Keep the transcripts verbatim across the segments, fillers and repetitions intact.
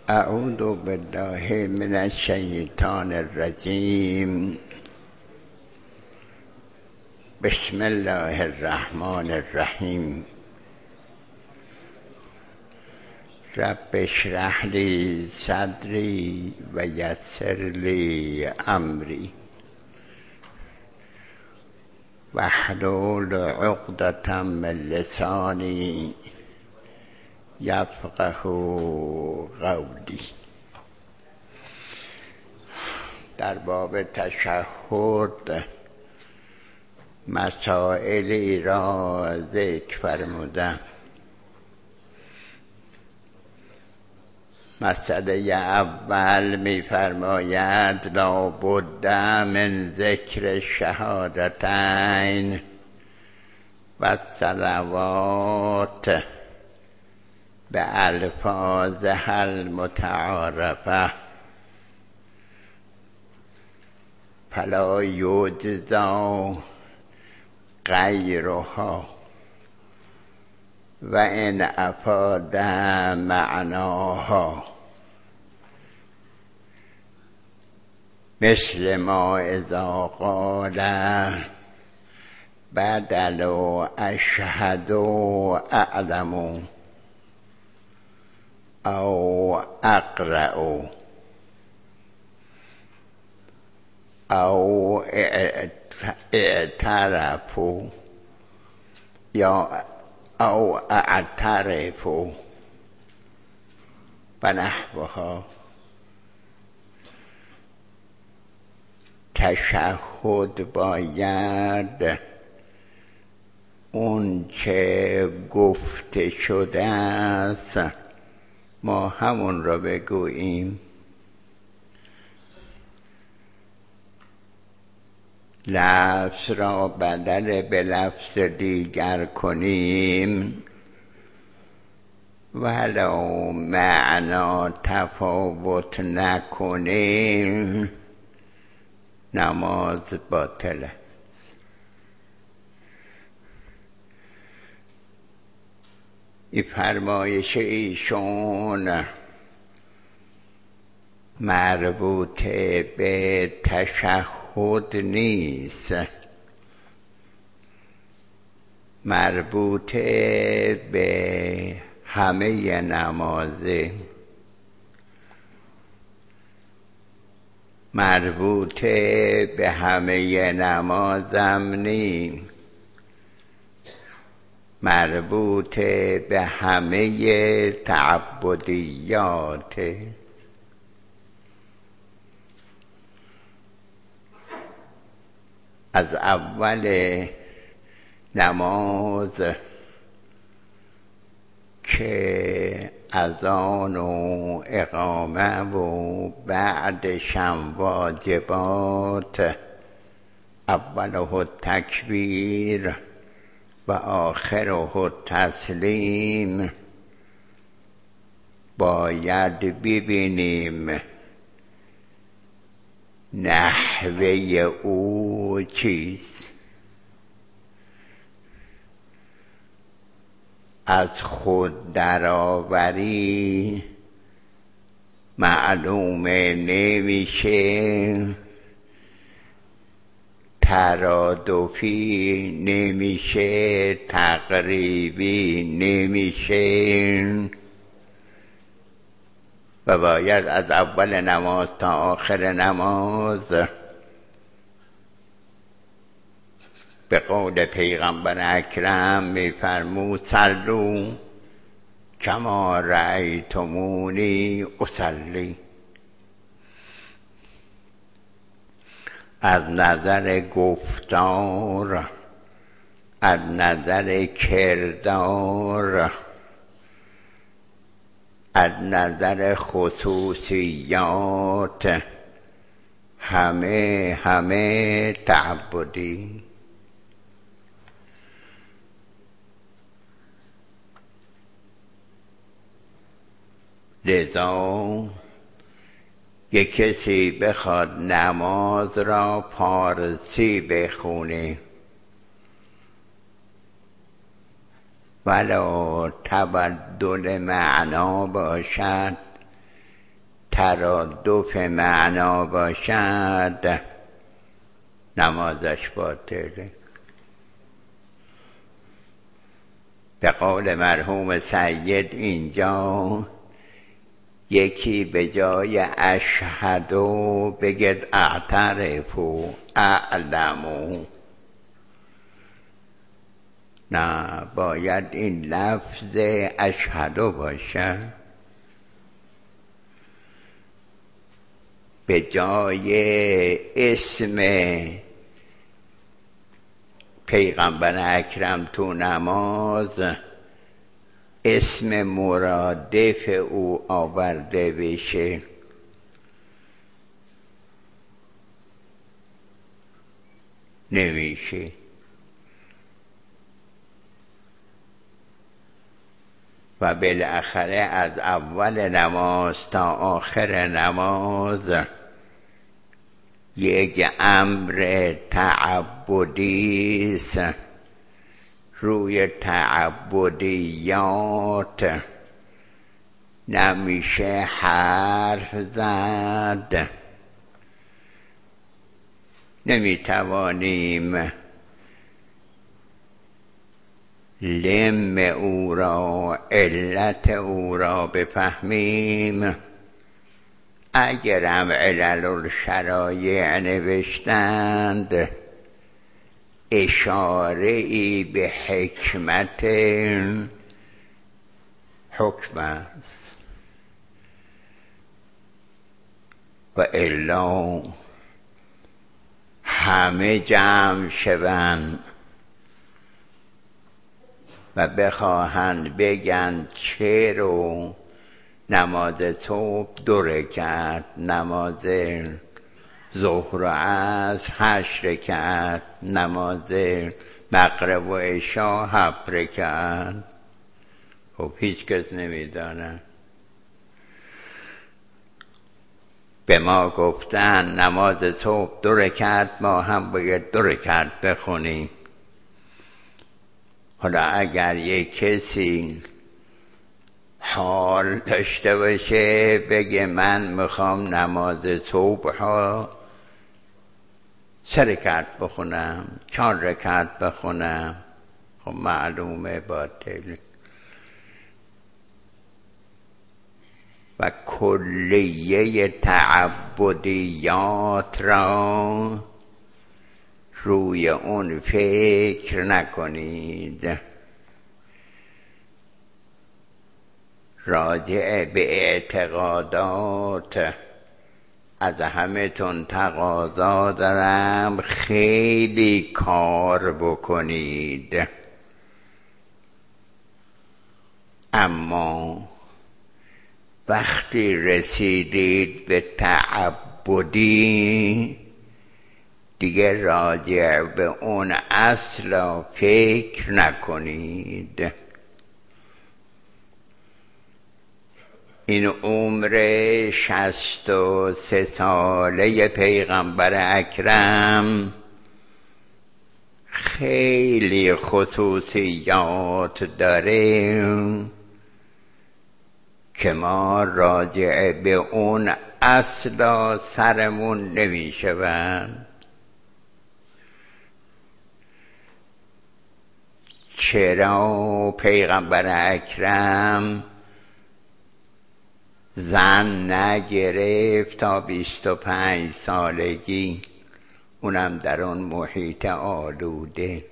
اعوذ بالله من الشیطان الرجیم. بسم الله الرحمن الرحیم. رب اشرح لی صدری و یسر لی امری واحلل عقدة من لسانی یفقه قولی. در باب تشهد مسائلی را ذکر فرمودم. مسئله اول می فرماید لا بد من ذکر شهادتین و الصلوات به الفاظها المتعارفه فلا یجزا غیرها و ان افاد معناها، مثل ما اذا قال بدل اشهد اعلم او اقرأ او اعترف یا او اعترف و نحوها. تشهد باید اون چه گفته شده است ما همون را بگوییم، لفظ را بدل به لفظ دیگر کنیم ولو معنا تفاوت نکنیم نماز باطل است. این فرمایش ایشون مربوط به تشهد نیست، مربوط به همه نمازه، مربوط به همه نمازم نی، مربوط به همه تعبدیات. از اول نماز که اذان و اقامه و بعدشم واجبات، اوله التکبیر و آخره التسلیم، باید ببینیم نحوه او چیست. از خود درآوری معلومه نمیشه، ترادفی نمیشه، تقریبی نمیشه و باید از اول نماز تا آخر نماز به قول پیغمبر اکرم میفرمود صلوا کما رأیتمونی اصلی. از نظر گفتار، از نظر کردار، از نظر خصوصیات، همه همه تعبدی. لذا یک کسی بخواد نماز را فارسی بخونه ولا تبدل معنا باشد، ترادف معنا باشد نمازش باطله. به قول مرحوم سید اینجا یکی به جای اشهدو بگید اعترفو اعلمو، نه باید این لفظ اشهدو باشه. به جای اسم پیغمبر اکرم تو نماز اسم مرادف او آورده بشه. نمیشه. و بالاخره از اول نماز تا آخر نماز یک امر تعبدی است. روی تعبدیات نمیشه حرف زد. نمیتوانیم لم او را علت او را بفهمیم. اگرم علل الشرایع نوشتند اشاره ای به حکمت حکم است و الا همه جمع شوند و بخواهند بگند چرا نماز صبح دو رکعت، نماز ظهر و عصر هشت رکعت، نماز مغرب و عشا هفت رکعت. خب هیچ کس نمیدانه. به ما گفتن نماز صبح دو رکعت، ما هم باید دو رکعت بخونیم. حالا اگر یک کسی حال داشته باشه بگه من میخوام نماز صبح ها سه رکعت بخونم، چهار رکعت بخونم، خب معلومه باطل. و کلیه تعبدیات را روی اون فکر نکنید. راجع به اعتقادات از همه تون تقاضا دارم خیلی کار بکنید. اما وقتی رسیدید به تعبدی دیگه راجع به اون اصلا فکر نکنید. این عمر شصت و سه ساله پیغمبر اکرم خیلی خصوصیات داره که ما راجع به اون اصلا سرمون نمی شود. چرا پیغمبر اکرم زن نگرفت تا بیست و پنج سالگی، اونم در اون محیط آلوده؟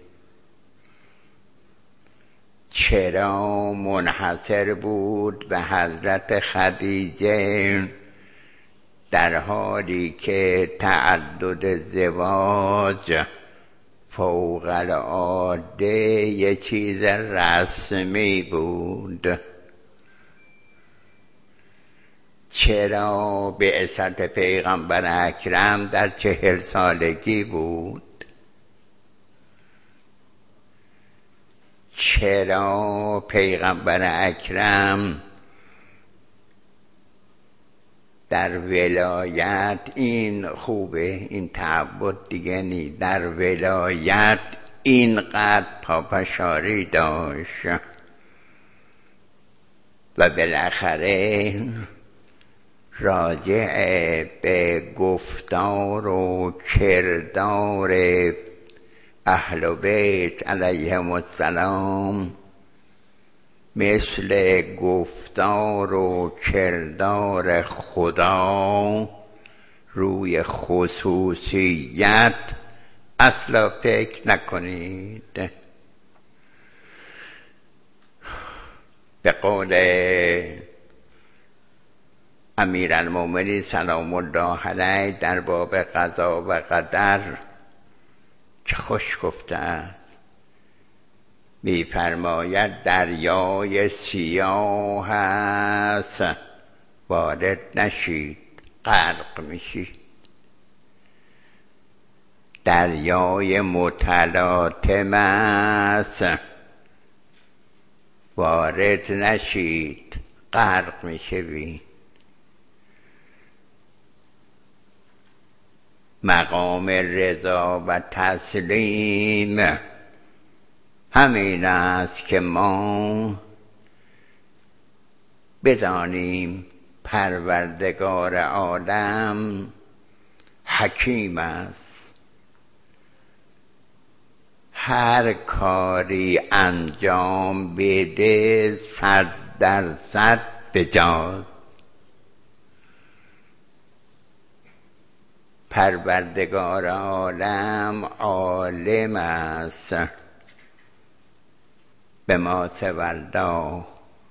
چرا منحصر بود به حضرت خدیجه در حالی که تعدد زواج فوق العاده یه چیز رسمی بود؟ چرا بعثت پیغمبر اکرم در چهل سالگی بود؟ چرا پیغمبر اکرم در ولایت، این خوبه این تعبد دیگه نی، در ولایت اینقدر پافشاری داشت و بالاخره راجع به گفتار و کردار اهل بیت علیهم السلام مثل گفتار و کردار خدا روی خصوصیت اصلا فکر نکنید. به قول امیرالمومنین سلام الله علیه در باب قضا و قدر چه خوش گفته است، می‌فرماید دریای سیاه است وارد نشید غرق میشید، دریای متلاطم است وارد نشید غرق میشوید. مقام رضا و تسلیم همین است که ما بدانیم پروردگار عالم حکیم است، هر کاری انجام بده صد درصد بجاست. پروردگار عالم عالم است به ما سوالله،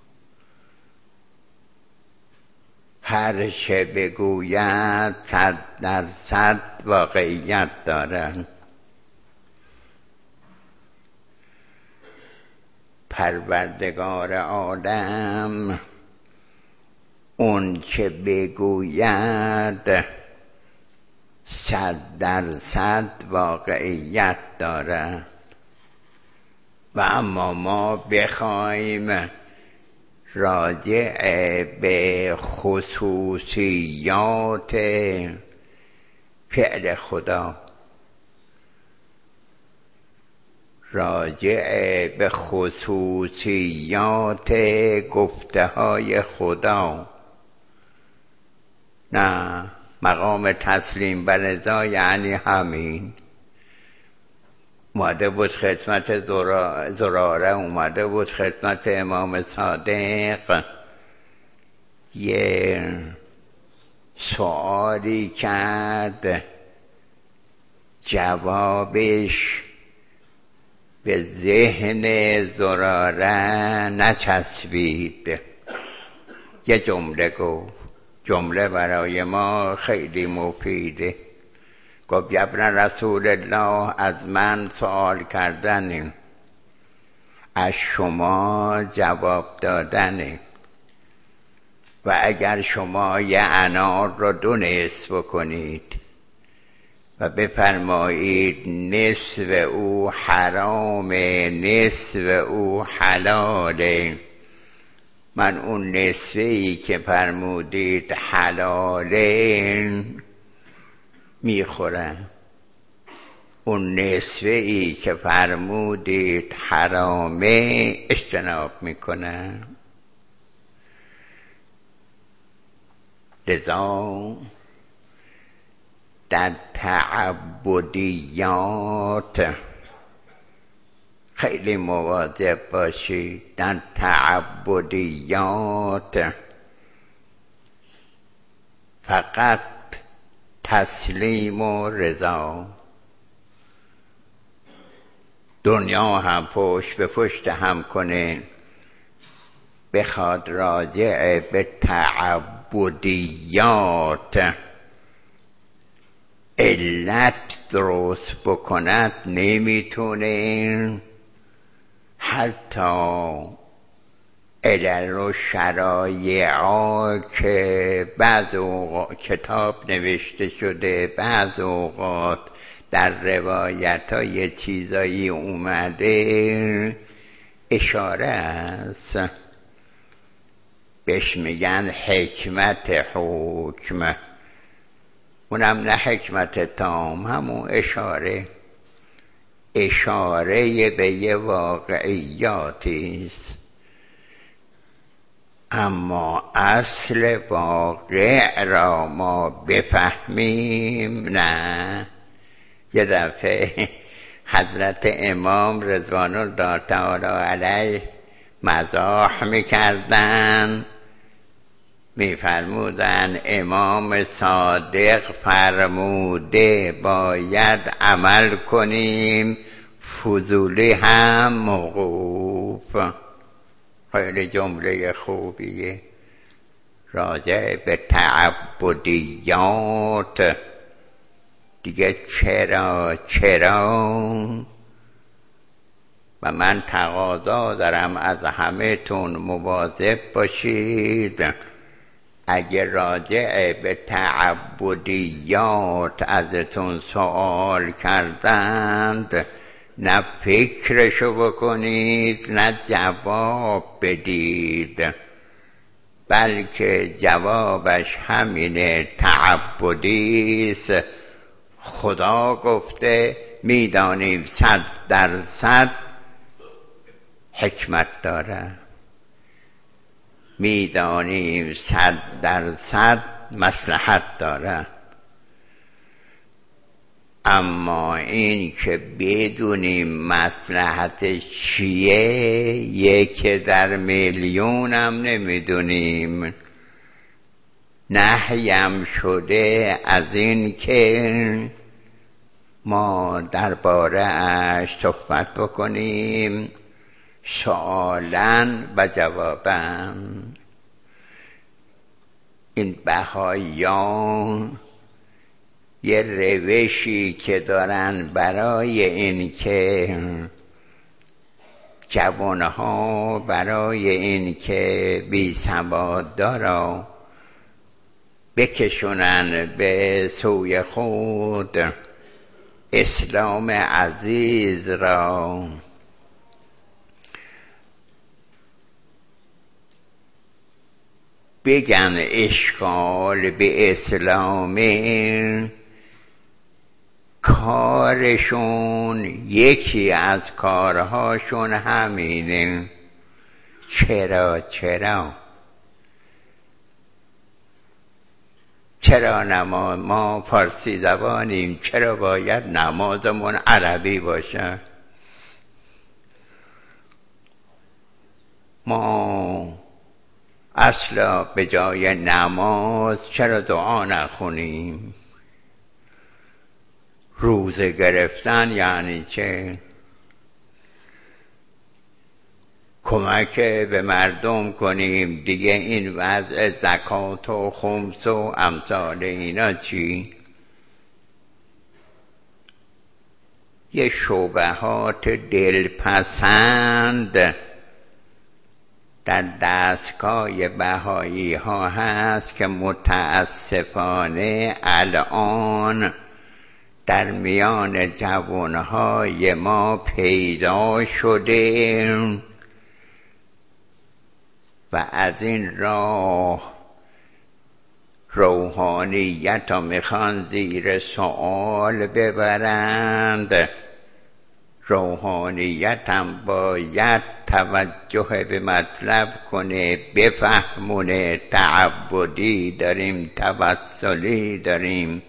هر چه بگوید صد درصد واقعیت دارد. پروردگار عالم اون چه بگوید صد درصد واقعیت دارد. و اما ما بخوایم راجع به خصوصیات فعل خدا، راجع به خصوصیات گفته های خدا، نه مقام تسلیم به رضا یعنی همین. اومده بود خدمت زراره، اومده بود خدمت امام صادق، یه سوالی کرد، جوابش به ذهن زراره نچسبید. یه جمله گفت، جمله برای ما خیلی مفیده. گفت ابن رسول الله، از من سوال کردن، از شما جواب دادن، و اگر شما یه انار رو دو نصف بکنید و بفرمایید نصف او حرامه نصف او حلاله، من اون نصفی که فرمودید حلاله میخورم، اون نصفی که فرمودید حرامه اجتناب میکنم. لذا در تعبدیات خیلی مواظب باشید. در تعبدیات فقط تسلیم و رضا، دنیا هم پشت به پشت هم کنه، بخواد راجع به تعبدیات علت درست بکند نمیتونه. حتی علل و شرایعا که بعض اوقات کتاب نوشته شده، بعض اوقات در روایت ها یه چیزایی اومده اشاره است، بهش میگن حکمت حکم، اونم نه حکمت تام، همون اشاره، اشاره به یه واقعیاتی است. اما اصل واقع را ما بفهمیم نه. یه دفعه حضرت امام رضوان الله تعالی علیه مزاح میکردن، میفرمودن امام صادق فرموده باید عمل کنیم، فضولی هم موقوف. خیلی جمله خوبیه راجع به تعبدیات. دیگه چرا چرا و من تقاضا دارم از همه تون مواظب باشید. اگر راجع به تعبدیات ازتون سوال کردند نه فکرشو بکنید نه جواب بدید، بلکه جوابش همینه، تعبدیست. خدا گفته میدانیم صد درصد حکمت داره، میدانیم صد درصد مصلحت داره، اما این که بدونیم مصلحتش چیه یک در میلیون هم نمیدونیم. نهیم شده از این که ما درباره اش صحبت بکنیم سؤالاً و جواباً. این بهاییان یه روشی که دارن برای این که جوانها برای این که بی سوادارا بکشونن به سوی خود، اسلام عزیز را بگن اشکال به اسلام، کارشون یکی از کارهاشون همینه. چرا چرا چرا نماز ما فارسی زبانیم، چرا باید نمازمون عربی باشه؟ ما اصلا به جای نماز چرا دعا نخونیم؟ روزه گرفتن یعنی چه؟ کمک به مردم کنیم دیگه. این وضع زکات و خمس و امثال اینا چی؟ یه شبهات دلپسند در دستگاه بهایی ها هست که متاسفانه الان در میان جوانهای ما پیدا شده و از این راه روحانیت را میخوان زیر سوال ببرند. روحانیت هم باید توجه به مطلب کنه، بفهمونه تعبدی داریم، توسلی داریم،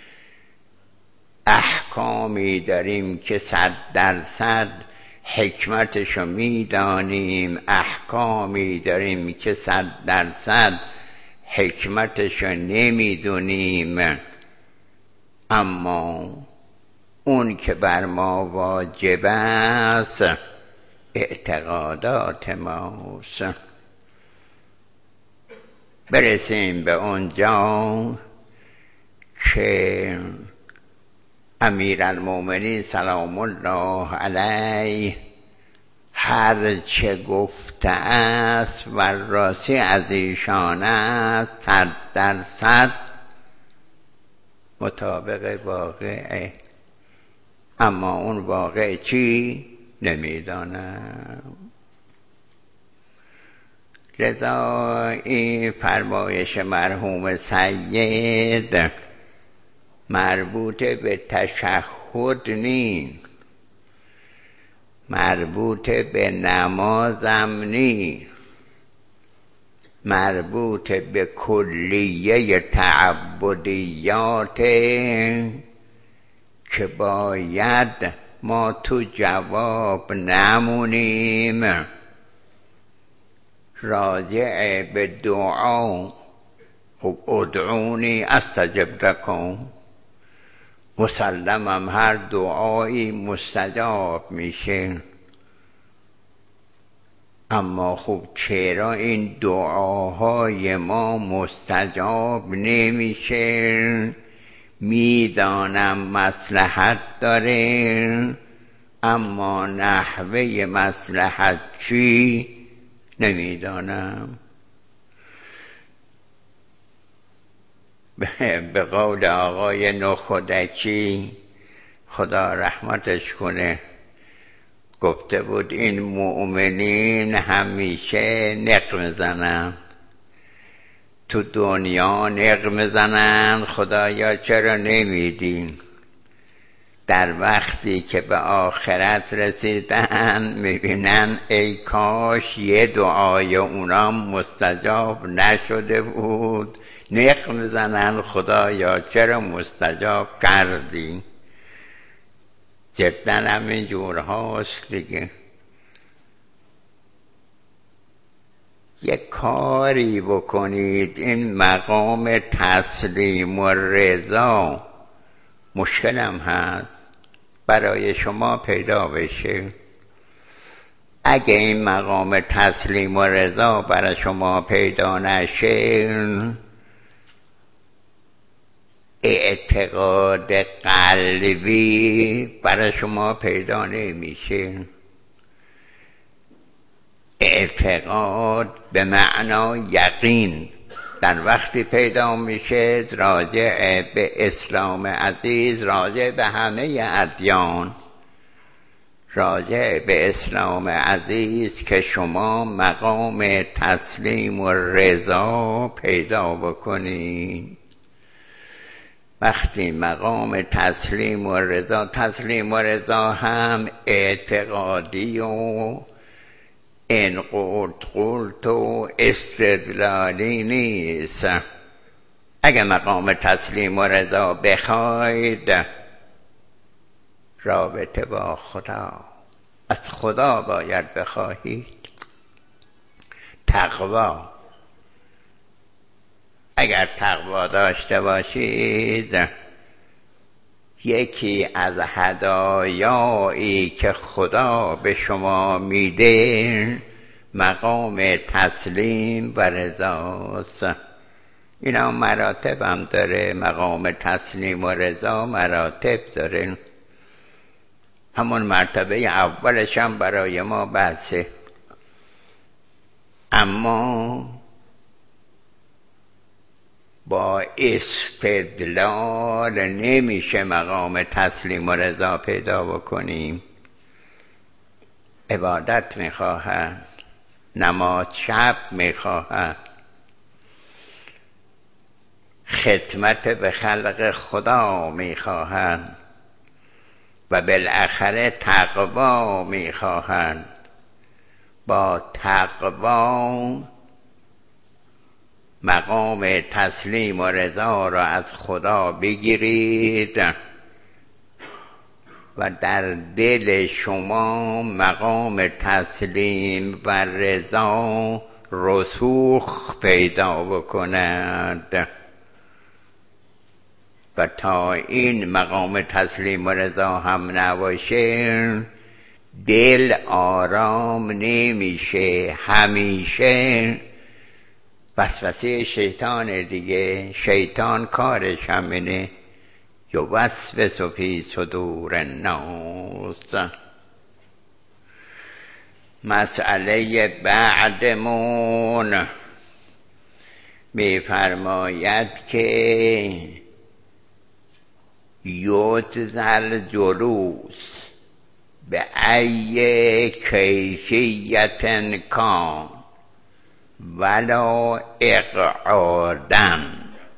احکامی داریم که صد درصد حکمتشو میدانیم، احکامی داریم که صد درصد حکمتشو نمیدونیم. اما اون که بر ما واجب است اعتقادات ماست. برسیم به اونجا که امیرالمومنین سلام الله علیه هر چه گفته است و راستی از ایشان است صد درصد مطابق واقعه، اما اون واقع چی نمیدانم. لذا این فرمایش مرحوم سید مربوط به تشهد نیست، مربوط به نمازم نیست. مربوط به کلیه تعبدیات که باید ما تو جواب نمونیم. راجع به دعا، خب ادعونی استجب لکم، مسلمم هر دعایی مستجاب میشه، اما خب چرا این دعاهای ما مستجاب نمیشه؟ میدانم مصلحت داره، اما نحوه مصلحت چی نمیدانم. به قول آقای نخودکی خدا رحمتش کنه گفته بود این مؤمنین همیشه نق میزنن، تو دنیا نق میزنن خدایا چرا نمیدین، در وقتی که به آخرت رسیدن میبینن ای کاش یه دعای اونا مستجاب نشده بود، نق میزنن خدایا چرا مستجاب کردی. جدا همین جور هاست دیگه. یک کاری بکنید این مقام تسلیم و رضا مشکلم هست برای شما پیدا بشه. اگه این مقام تسلیم و رضا برای شما پیدا نشه، اعتقاد قلبی برای شما پیدا نمیشه. اعتقاد به معنا یقین در وقتی پیدا میشه راجع به اسلام عزیز، راجع به همه ادیان، راجع به اسلام عزیز که شما مقام تسلیم و رضا پیدا بکنید. وقتی مقام تسلیم و رضا، تسلیم و رضا هم اعتقادی و این قلت قلت و استدلالی نیست. اگر مقام تسلیم و رضا بخواید، رابطه با خدا، از خدا باید بخواهید. تقوا، اگر تقوا داشته باشید، یکی از هدایایی که خدا به شما میده مقام تسلیم و رضاست. اینا مراتب هم داره، مقام تسلیم و رضا مراتب داره. همون مرتبه اولش هم برای ما بحثه، اما با استدلال نمیشه مقام تسلیم و رضا پیدا بکنیم. عبادت میخواهد، نماز شب میخواهد، خدمت به خلق خدا میخواهد و بالاخره تقوا میخواهد. با تقوا مقام تسلیم و رضا را از خدا بگیرید و در دل شما مقام تسلیم و رضا رسوخ پیدا بکند. و تا این مقام تسلیم و رضا هم نباشه، دل آرام نمیشه. همیشه وسوسه شیطان دیگه، شیطان کارش همینه، یوسوس فی صدور الناس. مسئله بعدمون میفرماید که یوتزل جلوس به ای کیفیت کان ولا اقعادن.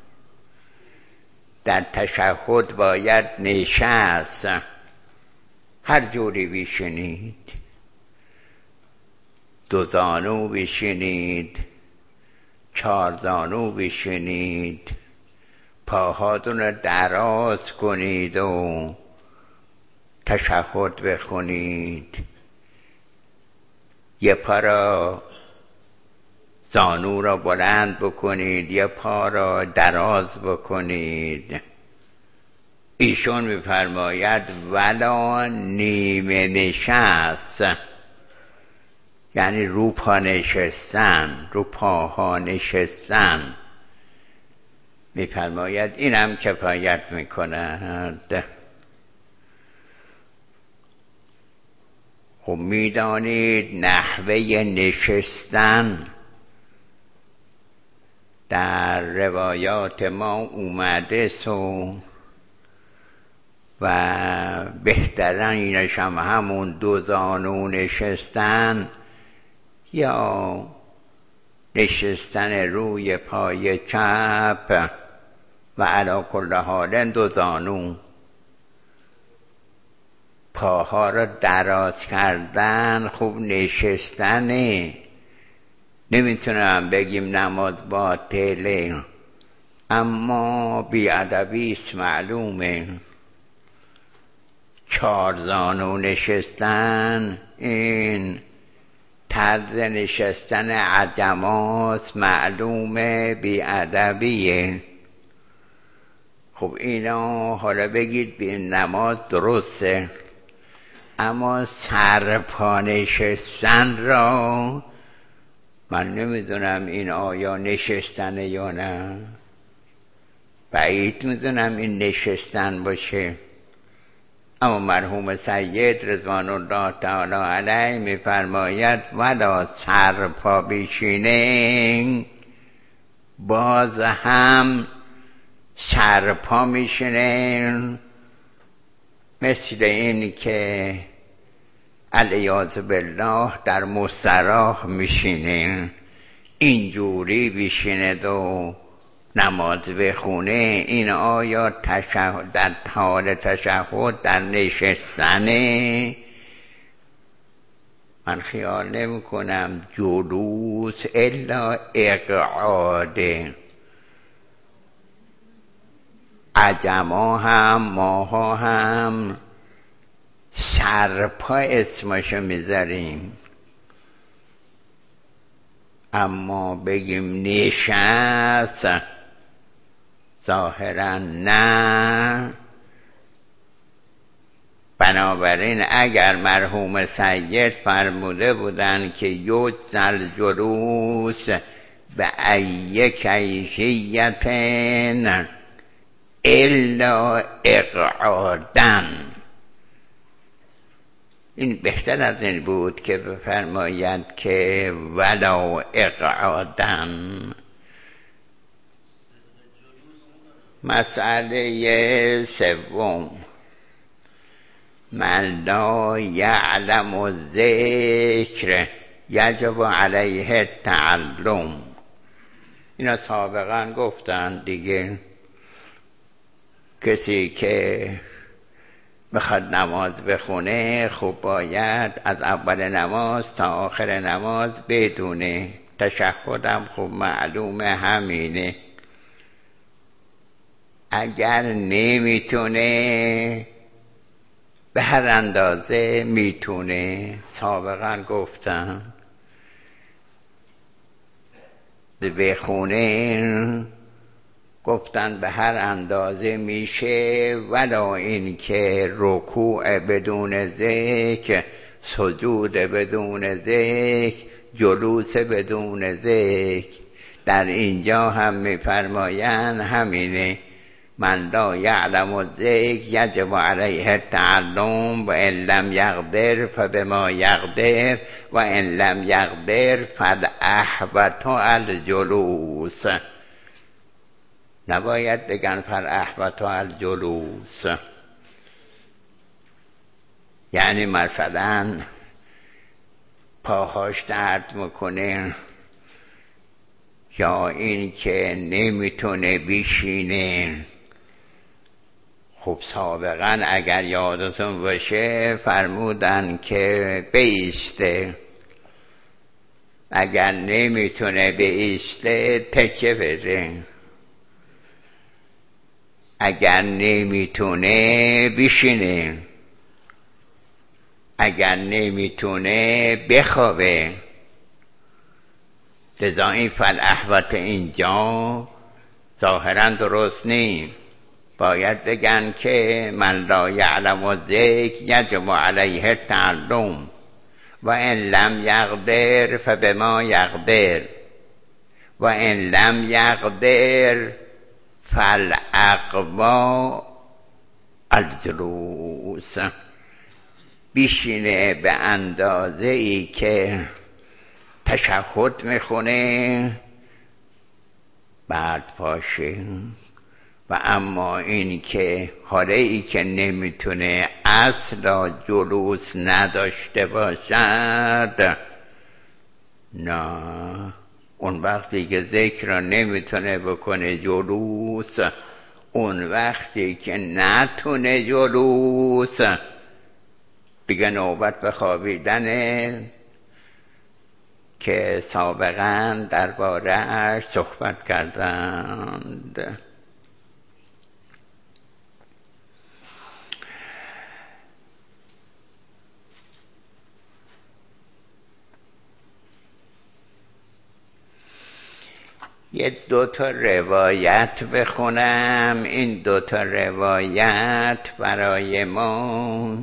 در تشهد باید نشست، هر جوری بشینید، دو زانو بشینید، چارزانو بشینید، پاهاتون رو دراز کنید و تشهد بخونید. یه پا را زانو را بلند بکنید، یه پا را دراز بکنید. ایشون می‌فرماید ولا نیمه نشست، یعنی رو پا نشستن، رو پاها نشستن. می‌فرماید اینم کفایت می‌کند. خب می‌دانید نحوه نشستن در روایات ما اومده سو و بهترینش هم همون دو زانو نشستن یا نشستن روی پای چپ و علی کل حال دو زانو. پاها را دراز کردن خوب نشستنه. نمیتونم بگیم نماز باطله، اما بیادبی است معلومه. چار زانو نشستن این طرز نشستن عجماست، معلومه بیادبیه. خب اینا حالا بگید به نماز درسته، اما سرپا نشستن را من نمیدونم این آیا نشستنه یا نه. بعید میدونم این نشستن باشه. اما مرحوم سید رضوان الله تعالی علیه میفرماید ولا سرپا بشینه، باز هم سرپا میشینه، مثل این که علیاذ بالله در مستراح میشینه، اینجوری بشینه و نماز بخونه. این آیا تشهد در حال تشهد در نشستنه؟ من خیال نمی کنم جلوس الا اقعاده. عجما هم ماها هم سرپا اسمشو میذاریم، اما بگیم نشست ظاهرا نه. بنابراین اگر مرحوم سید فرموده بودن که یجزل جلوس به ای کیفیتن الا اقعادن، این بهتر از این بود که بفرماید که ولا اقعادن. مسئله سوم، من لا یعلم الذکر یجب علیه التعلم. اینا سابقا گفتن دیگه. کسی که بخواد نماز بخونه خب باید از اول نماز تا آخر نماز بدونه. تشهدم خب معلومه همینه. اگر نمیتونه به هر اندازه میتونه. سابقا گفتم بخونه، گفتن به هر اندازه میشه، ولا این که رکوع بدون ذکر، سجود بدون ذکر، جلوس بدون ذکر. در اینجا هم میفرمایند همینه، من لا یعلم الذکر یجب علیه التعلم و ان لم یقدر فبما یقدر و ان لم یقدر فالاحوط الجلوس. نباید بگن فالاحوط الجلوس، یعنی مثلا پاهاش درد میکنه یا این که نمیتونه بشینه. خب سابقا اگر یادتون باشه فرمودن که بیسته. اگر نمیتونه بیسته تکه بده، اگر نمیتونه بشینه، اگر نمیتونه بخوابه. لذا این فالاحوط اینجا ظاهرا درست نیست. باید بگن که من لا یعلم و ذکر یجب علیه تعلم و ان لم یقدر فبما یقدر و ان لم یقدر فالاقوا الجلوس. بیشینه به اندازه ای که تشهد میخونه بعد پاشه، و اما این که حاله ای که نمیتونه اصلا جلوس نداشته باشد، نه، اون وقتی که ذکر را نمیتونه بکنه جلوس، اون وقتی که نتونه جلوس دیگه نوبت به خوابیدنه که سابقا درباره‌اش صحبت کردند. یه دوتا روایت بخونم. این دوتا روایت برای ما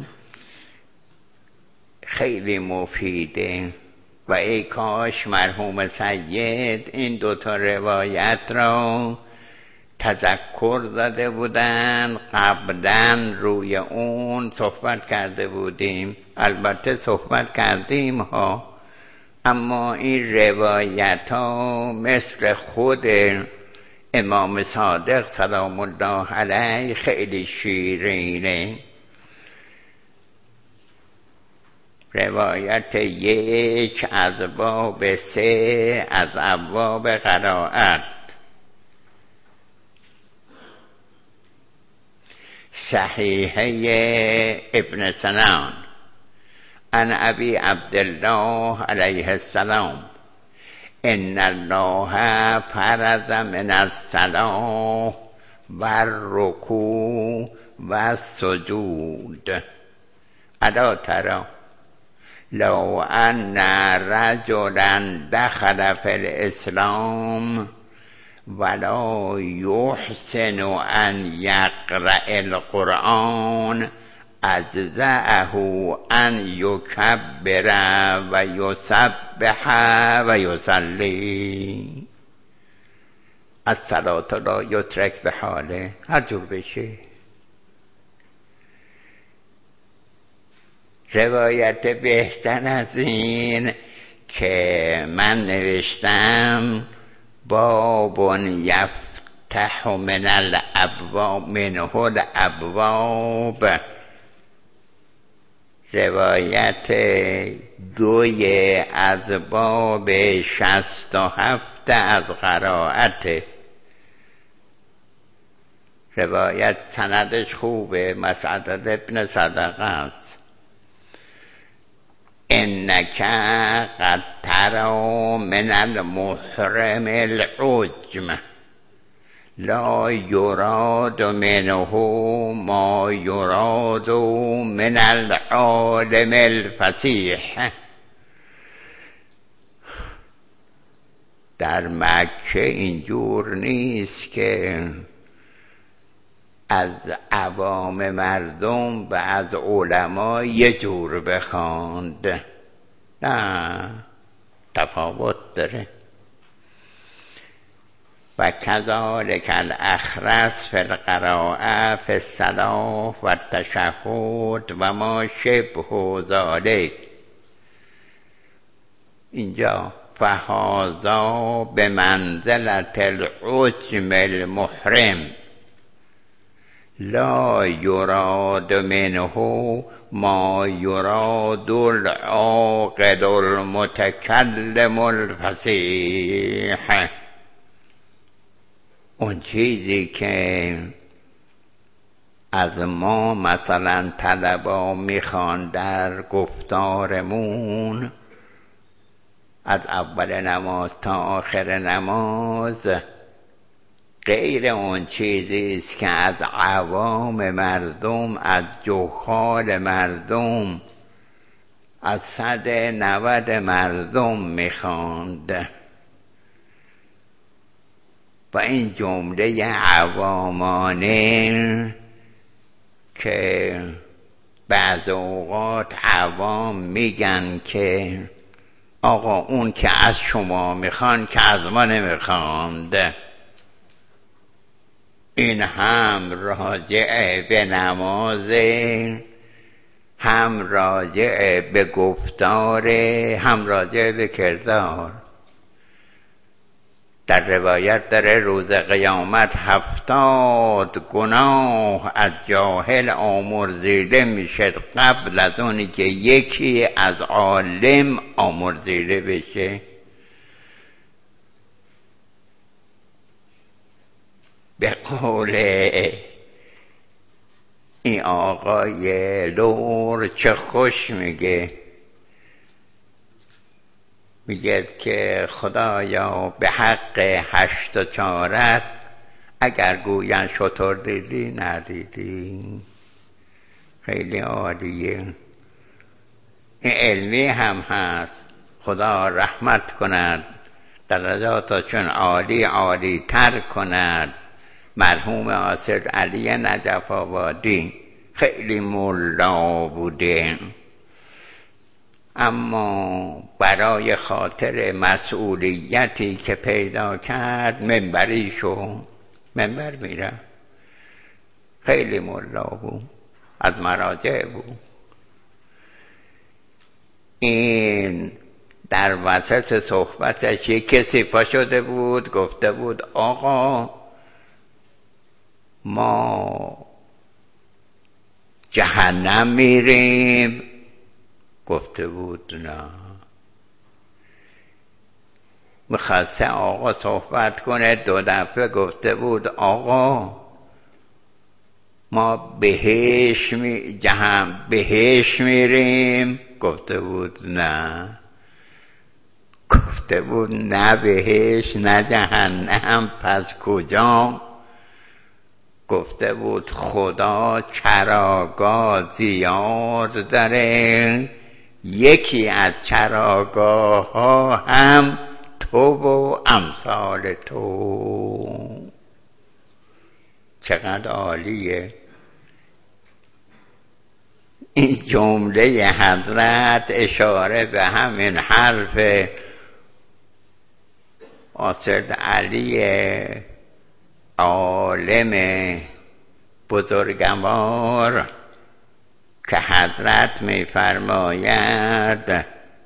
خیلی مفیده و ای کاش مرحوم سید این دوتا روایت را تذکر داده بودن، قبلا روی اون صحبت کرده بودیم. البته صحبت کردیم ها، اما این روایت ها مثل خود امام صادق سلام الله علیه خیلی شیرینه. روایت یک از باب سه از ابواب قرائت. صحیحه ابن سنان عن ابی عبدالله علیه السلام ان الله فرض من الصلاة والرکوع والسجود الا تری لو ان رجلا دخل فی الاسلام ولا یحسن ان یقرأ القرآن اجزأه ان یکبر و یسبح و یصلی. الصلاة لا یترک به حاله، هر جور بشه. روایت بهتر از این که من نوشتم باب یفتح من الابواب منه الابواب، روایت دوی از باب شست و هفت از قرائت. روایت سندش خوبه، مسعد ابن صدقه است. انک قد ترى من المحرم العجم لا یراد منه ما یراد من العالم الفصیح. در مکه اینجور نیست که از عوام مردم و از علما یه جور بخواند، نه، تفاوت داره. و کذالک الاخرس فی القراءه فی الصلاة و التشهد و ما شبه ذلک. اینجا فهذا به منزلة العجم المحرم لا یراد منه ما یراد العاقل المتکلم الفصیح. اون چیزی که از ما مثلا طلبا میخوان در گفتارمون از اول نماز تا آخر نماز غیر اون چیزی است که از عوام مردم، از جهال مردم، از صد نود مردم میخواند و این جمله عوامانه که بعض اوقات عوام میگن که آقا اون که از شما میخوان که از ما نمیخواند، این هم راجع به نماز، هم راجع به گفتار، هم راجع به کردار. در روایت داره روز قیامت هفتاد گناه از جاهل آمرزیده میشه قبل از اونی که یکی از عالم آمرزیده بشه. به قول این آقای لور چه خوش میگه، میگه که خدایا به حق هشت و چارت اگر گوین شتر دیدی ندیدی. خیلی عالیه. این علمی هم هست. خدا رحمت کند، درجاتشون عالی عالی تر کند. مرحوم آصف علی نجف آبادی خیلی ملا بوده، اما برای خاطر مسئولیتی که پیدا کرد منبری شو، منبر میره. خیلی ملا بود، از مراجع بود. این در وسط صحبتش یک کسی پا شده بود گفته بود آقا ما جهنم میریم. گفته بود نه. میخواسته آقا صحبت کنه، دو دفعه گفته بود آقا ما بهش می جهنم بهش میریم. گفته بود نه. گفته بود نه بهش نه جهنم، پس کجا؟ گفته بود خدا چراگاه زیاد داره، یکی از چراگاه ها هم تو و امثال تو. چقدر عالیه این جمله حضرت، اشاره به همین حرف آصف علی عالم بزرگوار که حضرت می فرماید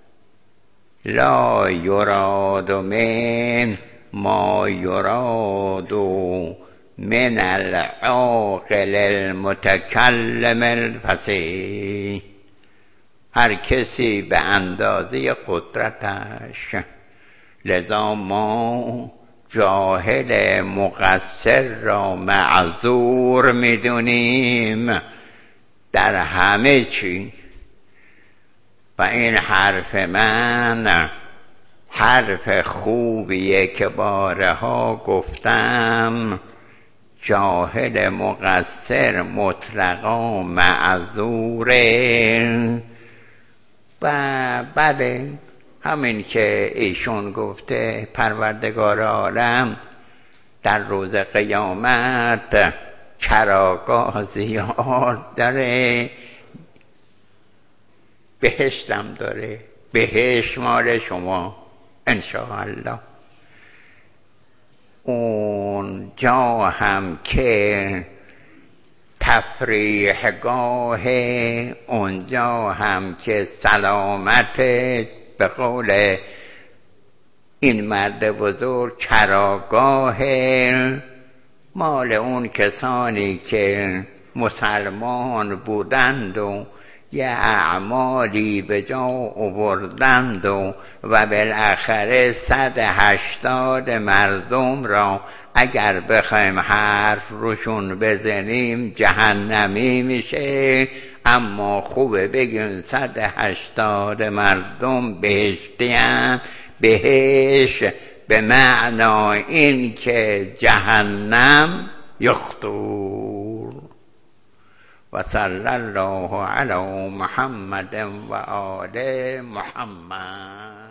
لا یراد من ما یراد من العاقل المتکلم الفصیح. هر کسی به اندازه قدرتش. لذا ما جاهل مقصر را معذور میدونیم در همه چی. و این حرف من حرف خوبیه که بارها گفتم، جاهل مقصر مطلقا معذوره. و بله همین که ایشون گفته پروردگار عالم در روز قیامت چراگاه زیاد داره، بهشتم داره، بهشت مال شما انشاءالله. اون جا هم که تفریحگاه، اونجا هم که سلامت، به قول این مرد بزرگ چراگاه مال اون کسانی که مسلمان بودند و یه اعمالی به جا آوردند و و بالاخره صد هشتاد مردم را اگر بخوایم حرف روشون بزنیم جهنمی میشه، اما خوبه بگیم صد هشتاد مردم بهشتیان بهش به معنای این که جهنم یخطور. و صلی الله علی محمد و آل محمد.